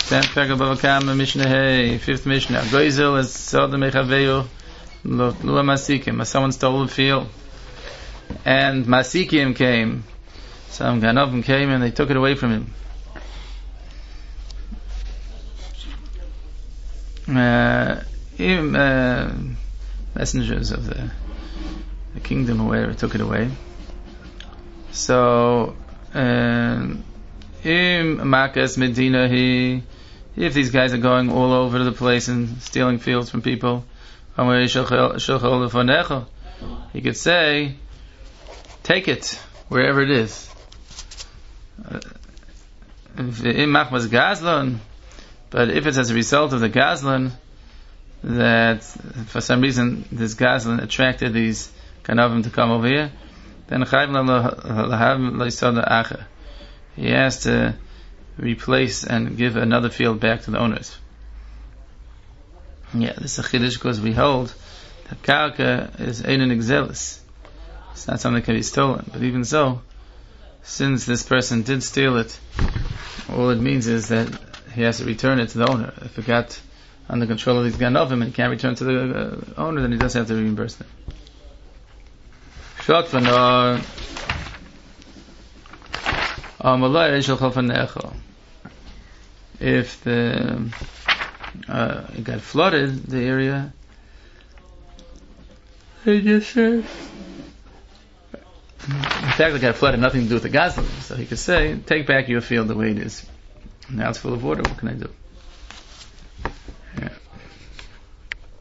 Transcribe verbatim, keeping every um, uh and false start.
Tenth paragraph of Kama Mishnah Hey, fifth Mishnah. Goizel is Sodom Echaveyu Lua Masikim. Someone stole the field, and Masikim came. Some Ganovim came and they took it away from him. Uh, even, uh, messengers of the, the kingdom or whatever took it away. So, im makas medina he, if these guys are going all over the place and stealing fields from people, he could say, take it wherever it is. Im machmas gazlan, but if it's as a result of the gazlan, that for some reason this gazlan attracted these kanavim to come over here, then he has to replace and give another field back to the owners. Yeah, this is a chiddush because we hold that karka is einen exelis. It's not something that can be stolen. But even so, since this person did steal it, all it means is that he has to return it to the owner. If it got under control of these ganovim and he can't return to the uh, owner, then he does have to reimburse them. Shot v'nor if the uh, it got flooded, the area, he just said, in fact, it got flooded, nothing to do with the gazlan. So he could say, take back your field the way it is. Now it's full of water, what can I do?